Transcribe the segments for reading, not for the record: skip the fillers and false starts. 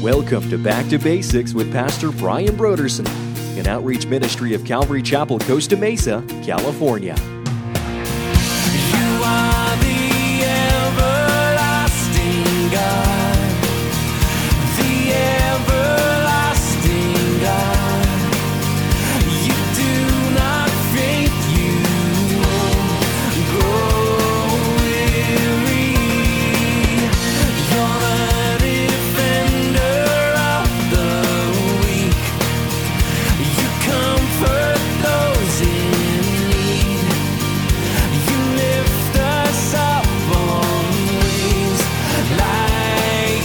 Welcome to Back to Basics with Pastor Brian Broderson, an outreach ministry of Calvary Chapel, Costa Mesa, California. You are the everlasting God, the everlasting God. You do not faint, you won't grow weary. You're the defender of the weak. You comfort those in need. You lift us up on wings like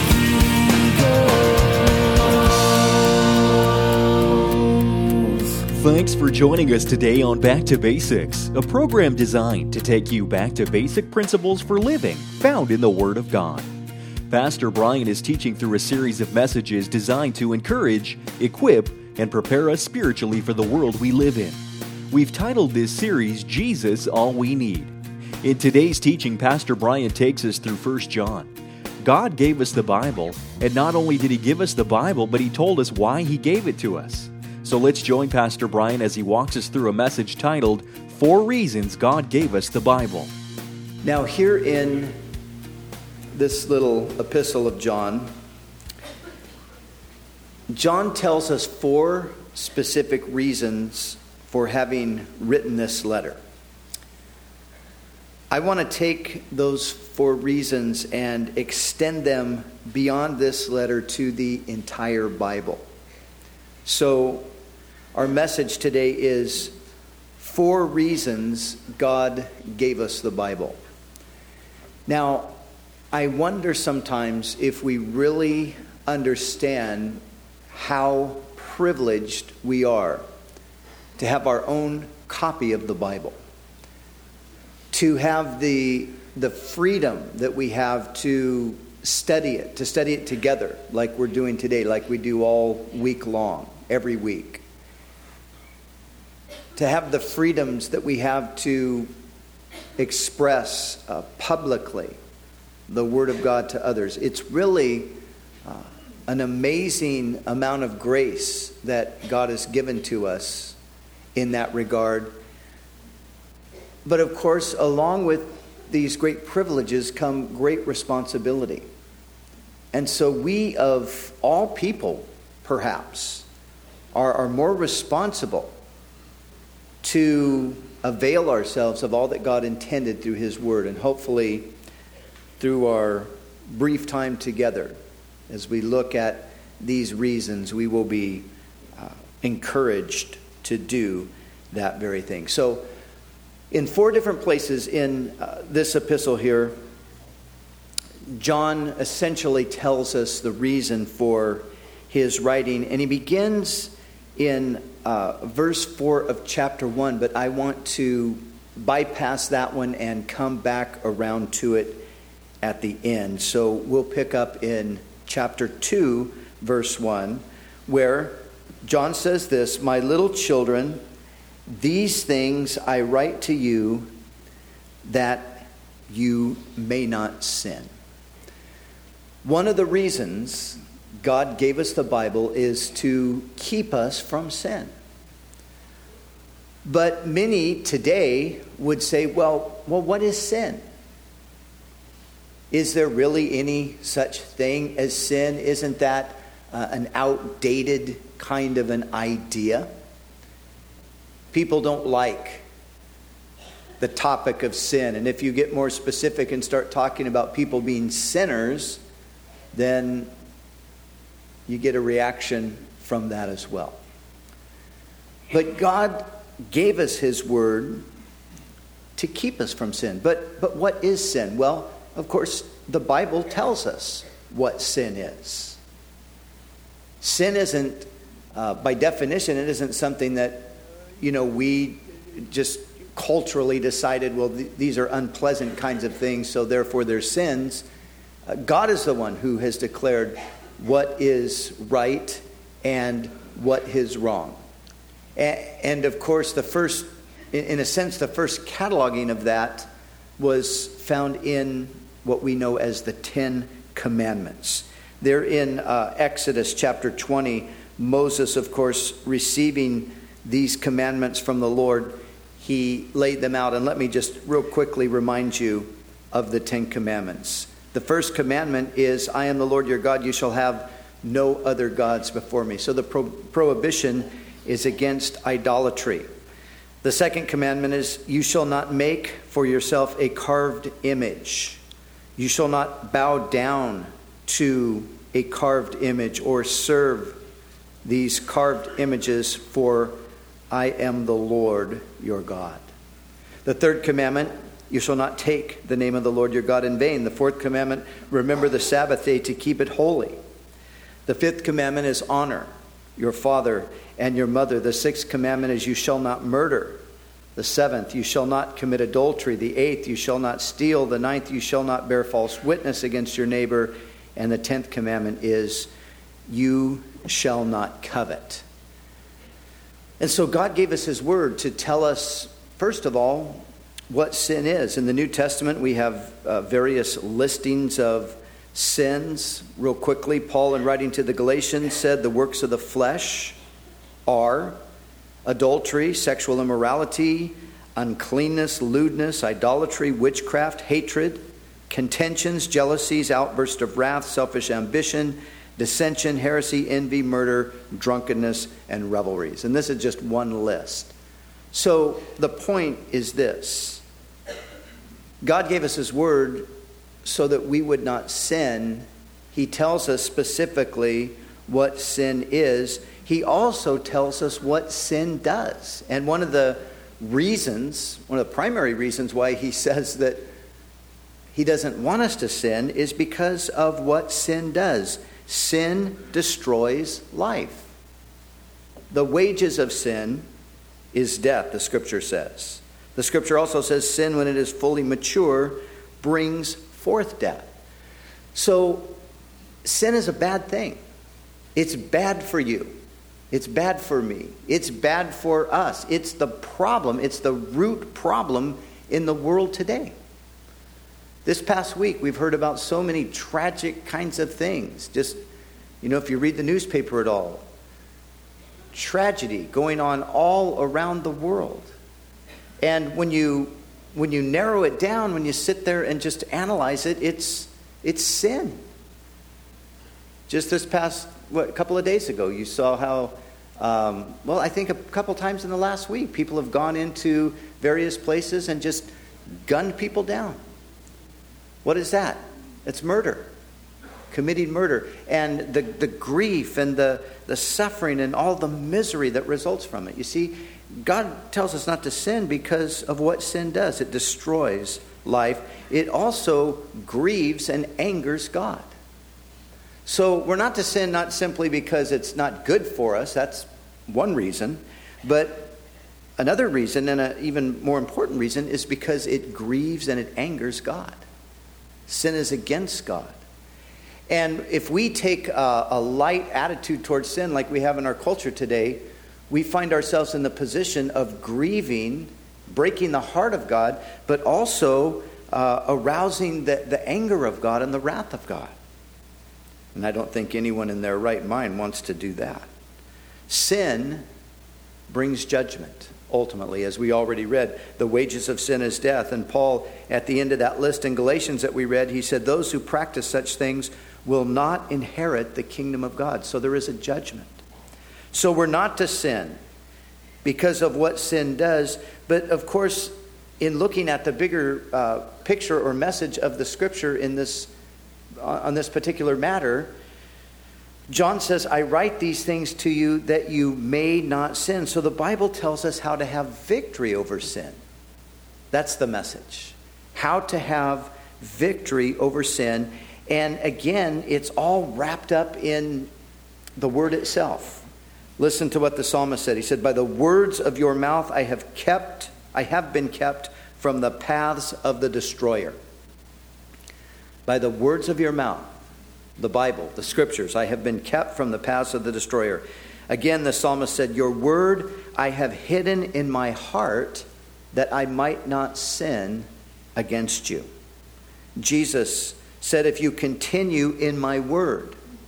eagles. Thanks for joining us today on Back to Basics, a program designed to take you back to basic principles for living found in the Word of God. Pastor Brian is teaching through a series of messages designed to encourage, equip, and prepare us spiritually for the world we live in. We've titled this series, Jesus, All We Need. In today's teaching, Pastor Brian takes us through 1 John. God gave us the Bible, and not only did He give us the Bible, but He told us why He gave it to us. So let's join Pastor Brian as he walks us through a message titled, 4 Reasons God Gave Us the Bible. Now, here in this little epistle of John, John tells us 4 specific reasons for having written this letter. I want to take those 4 reasons and extend them beyond this letter to the entire Bible. So, our message today is 4 reasons God gave us the Bible. Now, I wonder sometimes if we really understand how privileged we are to have our own copy of the Bible, to have the freedom that we have to study it together like we're doing today, like we do all week long, every week. To have the freedoms that we have to express publicly the Word of God to others. It's really an amazing amount of grace that God has given to us in that regard. But of course, along with these great privileges come great responsibility. And so we, of all people, perhaps, are more responsible to avail ourselves of all that God intended through His Word. And hopefully, through our brief time together, as we look at these reasons, we will be encouraged to do that very thing. So, in 4 different places in this epistle here, John essentially tells us the reason for his writing. And he begins in verse 4 of chapter 1, but I want to bypass that one and come back around to it at the end. So we'll pick up in chapter 2, verse 1, where John says this, "My little children, these things I write to you that you may not sin." One of the reasons God gave us the Bible is to keep us from sin. But many today would say, well, what is sin? Is there really any such thing as sin? Isn't that an outdated kind of an idea? People don't like the topic of sin. And if you get more specific and start talking about people being sinners, then you get a reaction from that as well. But God gave us His Word to keep us from sin. But what is sin? Well, of course, the Bible tells us what sin is. Sin isn't, by definition, it isn't something that, we just culturally decided, well, these are unpleasant kinds of things, so therefore they're sins. God is the one who has declared what is right and what is wrong. And of course, the first cataloging of that was found in what we know as the 10 Commandments. There in Exodus chapter 20, Moses, of course, receiving these commandments from the Lord, he laid them out. And let me just real quickly remind you of the 10 commandments. The first commandment is, I am the Lord your God, you shall have no other gods before me. So the prohibition is against idolatry. The second commandment is, you shall not make for yourself a carved image. You shall not bow down to a carved image or serve these carved images, for I am the Lord your God. The third commandment, you shall not take the name of the Lord your God in vain. The fourth commandment, remember the Sabbath day to keep it holy. The fifth commandment is honor your father and your mother. The sixth commandment is, you shall not murder. The seventh, you shall not commit adultery. The eighth, you shall not steal. The ninth, you shall not bear false witness against your neighbor. And the 10th commandment is, you shall not covet. And so God gave us his word to tell us, first of all, what sin is. In the New Testament, we have various listings of sins. Real quickly, Paul, in writing to the Galatians, said the works of the flesh are adultery, sexual immorality, uncleanness, lewdness, idolatry, witchcraft, hatred, contentions, jealousies, outbursts of wrath, selfish ambition, dissension, heresy, envy, murder, drunkenness, and revelries. And this is just one list. So the point is this. God gave us his word so that we would not sin. He tells us specifically what sin is. He also tells us what sin does. And one of the primary reasons why he says that he doesn't want us to sin is because of what sin does. Sin destroys life. The wages of sin is death, the scripture says. The scripture also says sin, when it is fully mature, brings forth death. So sin is a bad thing. It's bad for you. It's bad for me. It's bad for us. It's the problem. It's the root problem in the world today. This past week, we've heard about so many tragic kinds of things. Just, if you read the newspaper at all, tragedy going on all around the world. And when you narrow it down, when you sit there and just analyze it, it's sin. Just this past, a couple of days ago, you saw how, I think a couple times in the last week, people have gone into various places and just gunned people down. What is that? It's murder. Committing murder. And the grief and the suffering and all the misery that results from it. You see, God tells us not to sin because of what sin does. It destroys life. It also grieves and angers God. So we're not to sin not simply because it's not good for us. That's one reason. But another reason, and an even more important reason, is because it grieves and it angers God. Sin is against God. And if we take a light attitude towards sin like we have in our culture today, we find ourselves in the position of grieving, breaking the heart of God, but also arousing the anger of God and the wrath of God. And I don't think anyone in their right mind wants to do that. Sin brings judgment. Ultimately, as we already read, the wages of sin is death. And Paul, at the end of that list in Galatians that we read, he said, those who practice such things will not inherit the kingdom of God. So there is a judgment. So we're not to sin because of what sin does. But of course, in looking at the bigger picture or message of the scripture on this particular matter, John says, I write these things to you that you may not sin. So the Bible tells us how to have victory over sin. That's the message. How to have victory over sin. And again, it's all wrapped up in the word itself. Listen to what the psalmist said. He said, by the words of your mouth I have been kept from the paths of the destroyer. By the words of your mouth, the Bible, the scriptures, I have been kept from the paths of the destroyer. Again, the psalmist said, your word I have hidden in my heart that I might not sin against you. Jesus said, if you continue in my word,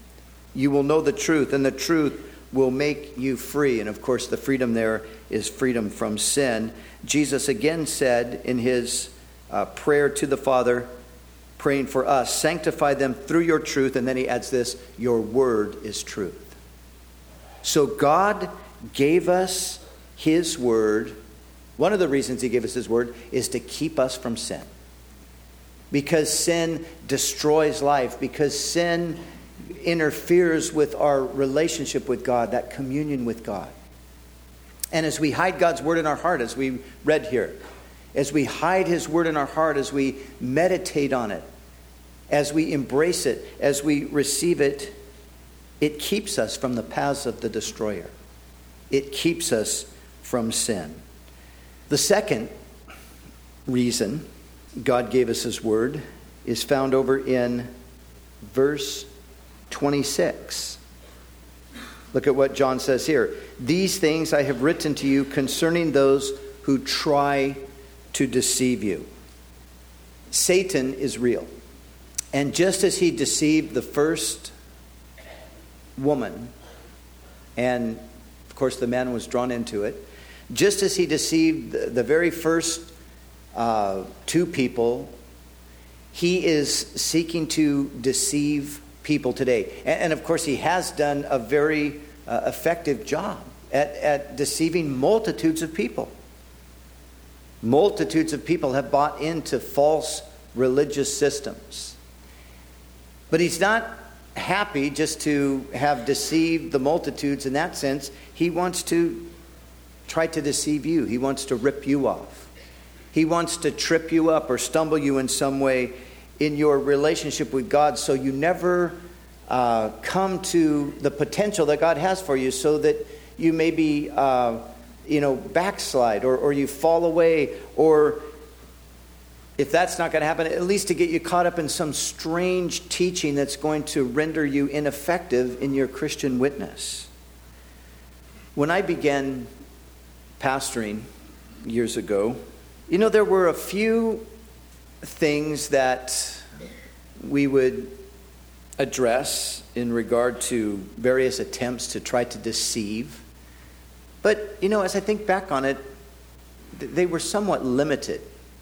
You will know the truth, and the truth will make you free. And of course, the freedom there is freedom from sin. Jesus again said in his prayer to the Father, praying for us, sanctify them through your truth. And then he adds this, your word is truth. So God gave us his word. One of the reasons he gave us his word is to keep us from sin. Because sin destroys life. Because sin interferes with our relationship with God, that communion with God. And as we hide God's word in our heart, as we read here, as we hide his word in our heart, as we meditate on it, as we embrace it, as we receive it, it keeps us from the paths of the destroyer. It keeps us from sin. The second reason God gave us his word is found over in verse 26. Look at what John says here. These things I have written to you concerning those who try to deceive you. Satan is real. And just as he deceived the first woman, and of course the man was drawn into it, just as he deceived the very first two people, he is seeking to deceive people today. And of course he has done a very effective job at deceiving multitudes of people. Multitudes of people have bought into false religious systems. But he's not happy just to have deceived the multitudes in that sense. He wants to try to deceive you. He wants to rip you off. He wants to trip you up or stumble you in some way in your relationship with God, so you never come to the potential that God has for you, so that you maybe backslide or you fall away, or if that's not going to happen, at least to get you caught up in some strange teaching that's going to render you ineffective in your Christian witness. When I began pastoring years ago, there were a few things that we would address in regard to various attempts to try to deceive. But, as I think back on it, they were somewhat limited.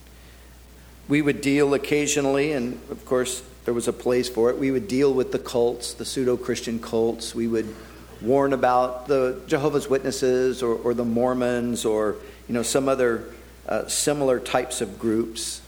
We would deal occasionally, and of course there was a place for it, we would deal with the cults, the pseudo-Christian cults. We would warn about the Jehovah's Witnesses or the Mormons or, some other similar types of groups.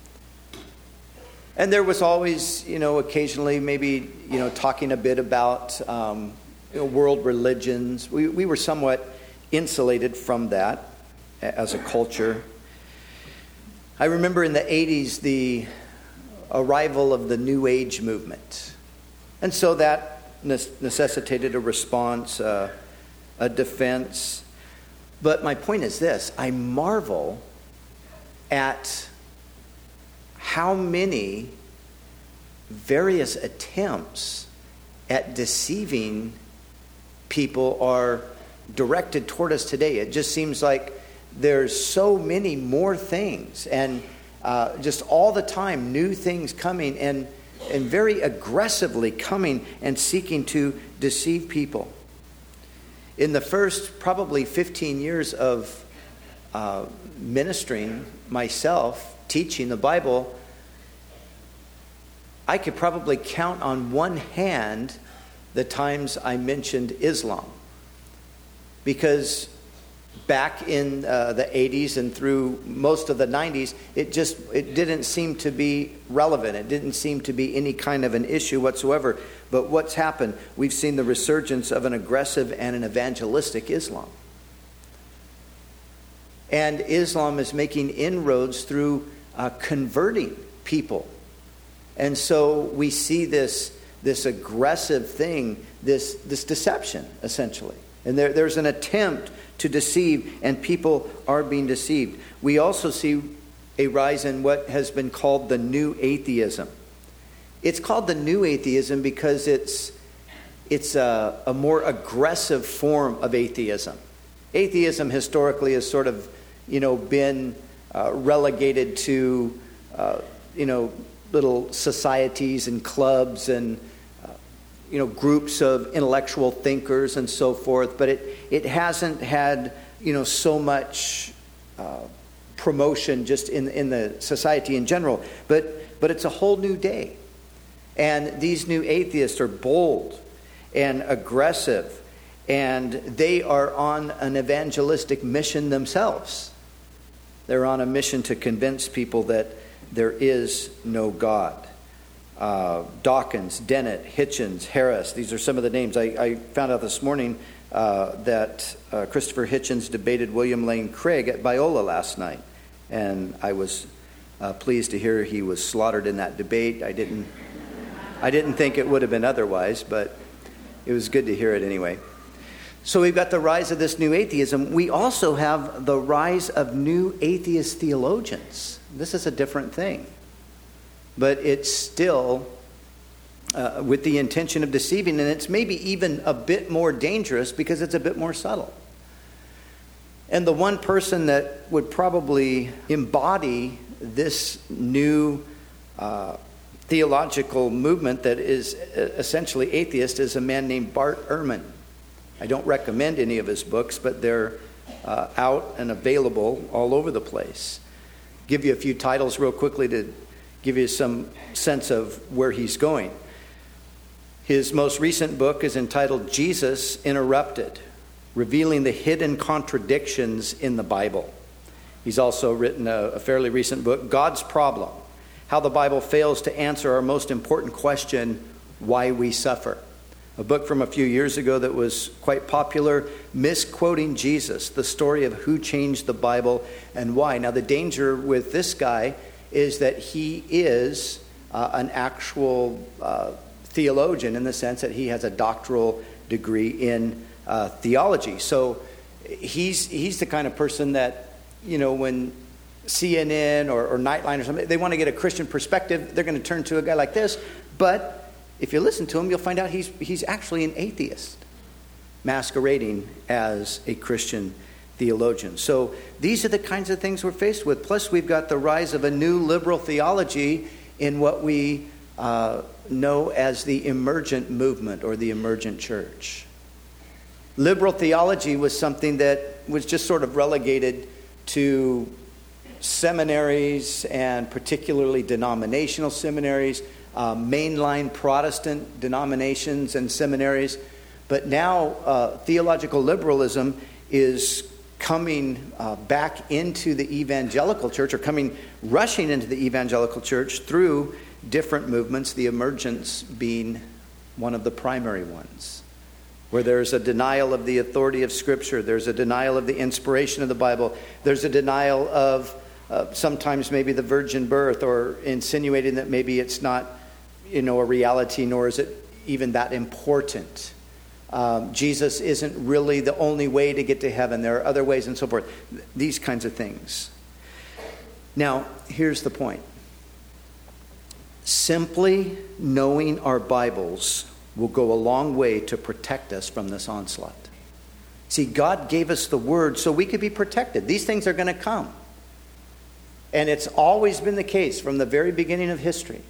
And there was always, occasionally maybe, talking a bit about world religions. We were somewhat insulated from that as a culture. I remember in the 80s the arrival of the New Age movement. And so that necessitated a response, a defense. But my point is this: I marvel at how many various attempts at deceiving people are directed toward us today. It just seems like there's so many more things, and just all the time new things coming, and very aggressively coming and seeking to deceive people. In the first probably 15 years of ministering myself, teaching the Bible, I could probably count on one hand the times I mentioned Islam. Because back in the 80s and through most of the 90s, it didn't seem to be relevant. It didn't seem to be any kind of an issue whatsoever. But what's happened? We've seen the resurgence of an aggressive and an evangelistic Islam. And Islam is making inroads through converting people. And so we see this aggressive thing, this deception, essentially. And there's an attempt to deceive, and people are being deceived. We also see a rise in what has been called the new atheism. It's called the new atheism because it's a more aggressive form of atheism. Atheism historically has sort of, been relegated to, little societies and clubs and, groups of intellectual thinkers and so forth, but it hasn't had, so much promotion just in the society in general. But it's a whole new day. And these new atheists are bold and aggressive, and they are on an evangelistic mission themselves. They're on a mission to convince people that there is no God. Dawkins, Dennett, Hitchens, Harris, these are some of the names. I found out this morning that Christopher Hitchens debated William Lane Craig at Biola last night. And I was pleased to hear he was slaughtered in that debate. I didn't think it would have been otherwise, but it was good to hear it anyway. So we've got the rise of this new atheism. We also have the rise of new atheist theologians. This is a different thing. But it's still with the intention of deceiving, and it's maybe even a bit more dangerous because it's a bit more subtle. And the one person that would probably embody this new theological movement that is essentially atheist is a man named Bart Ehrman. I don't recommend any of his books, but they're out and available all over the place. Give you a few titles real quickly to give you some sense of where he's going. His most recent book is entitled Jesus Interrupted, Revealing the Hidden Contradictions in the Bible. He's also written a fairly recent book, God's Problem, How the Bible Fails to Answer Our Most Important Question, Why We Suffer. A book from a few years ago that was quite popular, Misquoting Jesus, the story of who changed the Bible and why. Now, the danger with this guy is that he is an actual theologian in the sense that he has a doctoral degree in theology. So he's the kind of person that, when CNN or Nightline or something, they want to get a Christian perspective, they're going to turn to a guy like this. But if you listen to him, you'll find out he's actually an atheist masquerading as a Christian theologian. So these are the kinds of things we're faced with. Plus, we've got the rise of a new liberal theology in what we know as the emergent movement or the emergent church. Liberal theology was something that was just sort of relegated to seminaries, and particularly denominational seminaries, mainline Protestant denominations and seminaries. But now theological liberalism is coming back into the evangelical church, or rushing into the evangelical church through different movements, the emergence being one of the primary ones, where there's a denial of the authority of Scripture, there's a denial of the inspiration of the Bible, there's a denial of sometimes maybe the virgin birth, or insinuating that maybe it's not, a reality, nor is it even that important. Jesus isn't really the only way to get to heaven. There are other ways and so forth. These kinds of things. Now, here's the point. Simply knowing our Bibles will go a long way to protect us from this onslaught. See, God gave us the Word so we could be protected. These things are going to come. And it's always been the case from the very beginning of history.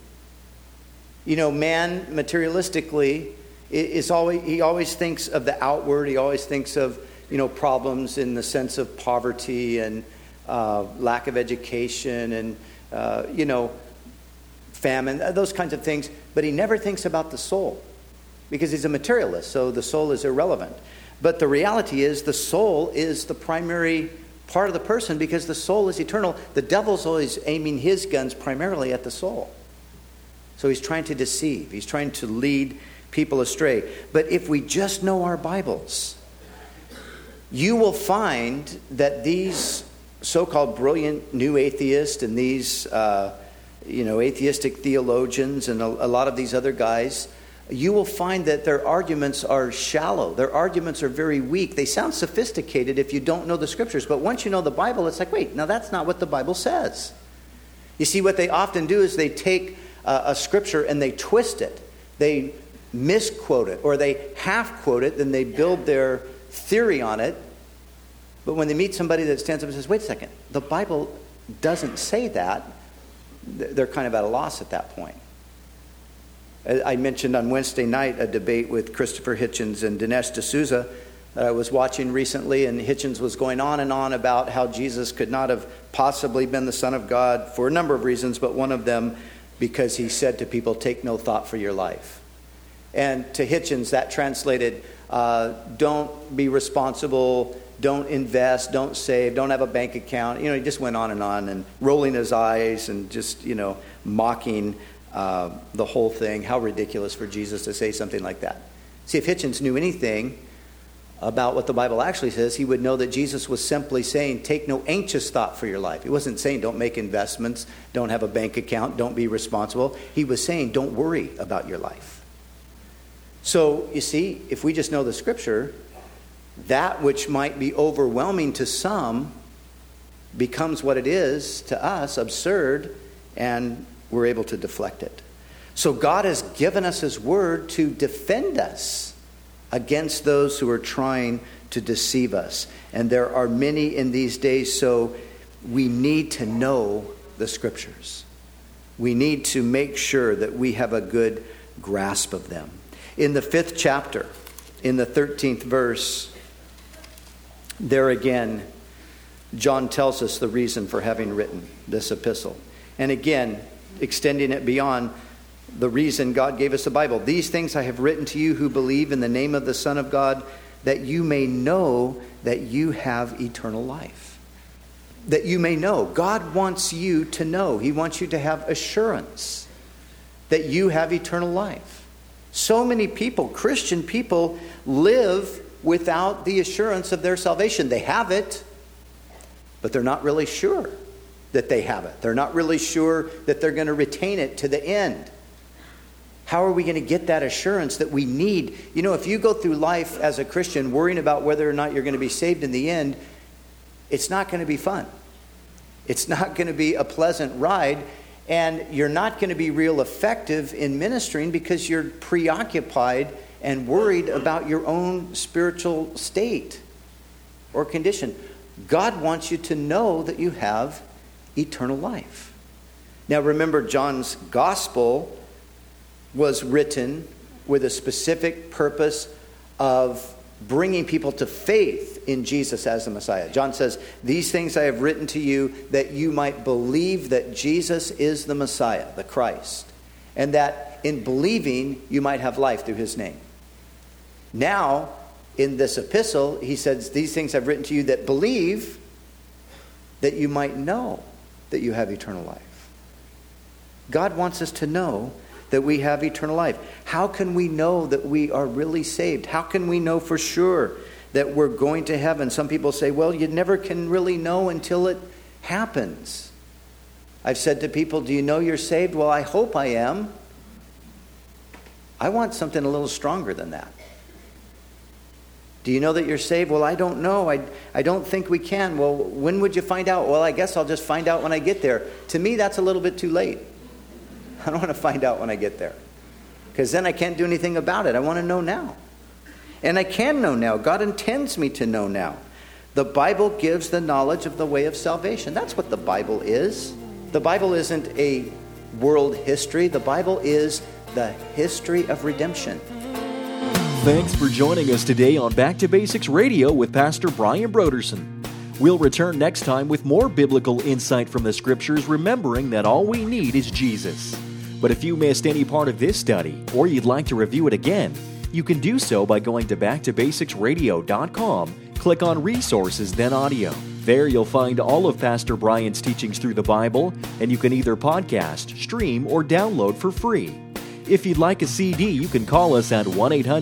Man materialistically he always thinks of the outward. He always thinks of, problems in the sense of poverty and lack of education and, famine, those kinds of things. But he never thinks about the soul because he's a materialist, so the soul is irrelevant. But the reality is the soul is the primary part of the person because the soul is eternal. The devil's always aiming his guns primarily at the soul. So he's trying to deceive. He's trying to lead people astray. But if we just know our Bibles, you will find that these so-called brilliant new atheists and these atheistic theologians and a lot of these other guys, you will find that their arguments are shallow. Their arguments are very weak. They sound sophisticated if you don't know the Scriptures. But once you know the Bible, it's like, wait, now that's not what the Bible says. You see, what they often do is they take a Scripture and they twist it. They misquote it, or they half-quote it, then they build their theory on it. But when they meet somebody that stands up and says, wait a second, the Bible doesn't say that, they're kind of at a loss at that point. I mentioned on Wednesday night a debate with Christopher Hitchens and Dinesh D'Souza that I was watching recently, and Hitchens was going on and on about how Jesus could not have possibly been the Son of God for a number of reasons, but one of them because he said to people, take no thought for your life. And to Hitchens, that translated, don't be responsible, don't invest, don't save, don't have a bank account. He just went on and rolling his eyes and just, mocking the whole thing. How ridiculous for Jesus to say something like that. See, if Hitchens knew anything about what the Bible actually says, he would know that Jesus was simply saying, take no anxious thought for your life. He wasn't saying don't make investments, don't have a bank account, don't be responsible. He was saying don't worry about your life. So, you see, if we just know the Scripture, that which might be overwhelming to some becomes what it is to us, absurd, and we're able to deflect it. So God has given us His Word to defend us against those who are trying to deceive us. And there are many in these days, so we need to know the Scriptures. We need to make sure that we have a good grasp of them. In the 5th chapter, in the 13th verse, there again, John tells us the reason for having written this epistle. And again, extending it beyond the reason God gave us the Bible. These things I have written to you who believe in the name of the Son of God, that you may know that you have eternal life. That you may know. God wants you to know. He wants you to have assurance that you have eternal life. So many people, Christian people, live without the assurance of their salvation. They have it, but they're not really sure that they have it. They're not really sure that they're going to retain it to the end. How are we going to get that assurance that we need? If you go through life as a Christian worrying about whether or not you're going to be saved in the end, it's not going to be fun. It's not going to be a pleasant ride. And you're not going to be real effective in ministering because you're preoccupied and worried about your own spiritual state or condition. God wants you to know that you have eternal life. Now remember, John's gospel was written with a specific purpose of bringing people to faith in Jesus as the Messiah. John says, these things I have written to you that you might believe that Jesus is the Messiah, the Christ, and that in believing you might have life through His name. Now, in this epistle, he says, these things I've written to you that believe that you might know that you have eternal life. God wants us to know that we have eternal life. How can we know that we are really saved? How can we know for sure that we're going to heaven? Some people say, well, you never can really know until it happens. I've said to people, do you know you're saved? Well, I hope I am. I want something a little stronger than that. Do you know that you're saved? Well, I don't know. I don't think we can. Well, when would you find out? Well, I guess I'll just find out when I get there. To me, that's a little bit too late. I don't want to find out when I get there, because then I can't do anything about it. I want to know now. And I can know now. God intends me to know now. The Bible gives the knowledge of the way of salvation. That's what the Bible is. The Bible isn't a world history. The Bible is the history of redemption. Thanks for joining us today on Back to Basics Radio with Pastor Brian Broderson. We'll return next time with more biblical insight from the Scriptures, remembering that all we need is Jesus. But if you missed any part of this study, or you'd like to review it again, you can do so by going to backtobasicsradio.com, click on Resources, then Audio. There you'll find all of Pastor Brian's teachings through the Bible, and you can either podcast, stream, or download for free. If you'd like a CD, you can call us at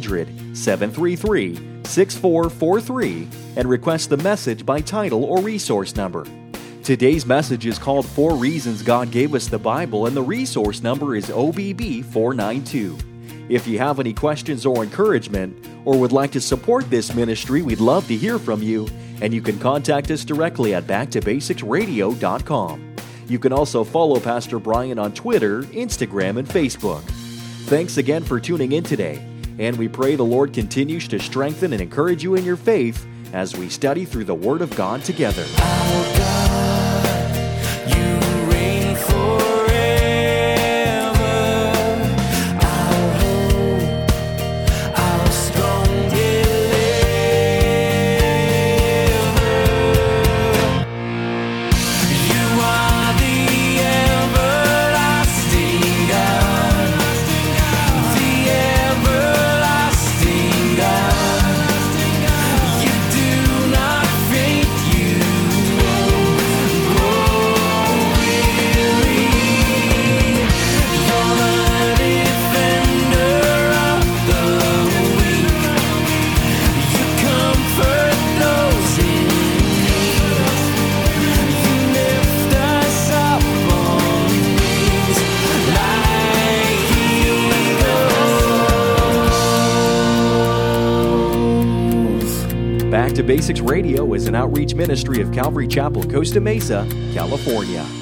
1-800-733-6443 and request the message by title or resource number. Today's message is called 4 Reasons God Gave Us the Bible, and the resource number is OBB 492. If you have any questions or encouragement, or would like to support this ministry, we'd love to hear from you, and you can contact us directly at backtobasicsradio.com. You can also follow Pastor Brian on Twitter, Instagram, and Facebook. Thanks again for tuning in today, and we pray the Lord continues to strengthen and encourage you in your faith as we study through the Word of God together. Our God, you reign forever. Our Back to Basics Radio is an outreach ministry of Calvary Chapel, Costa Mesa, California.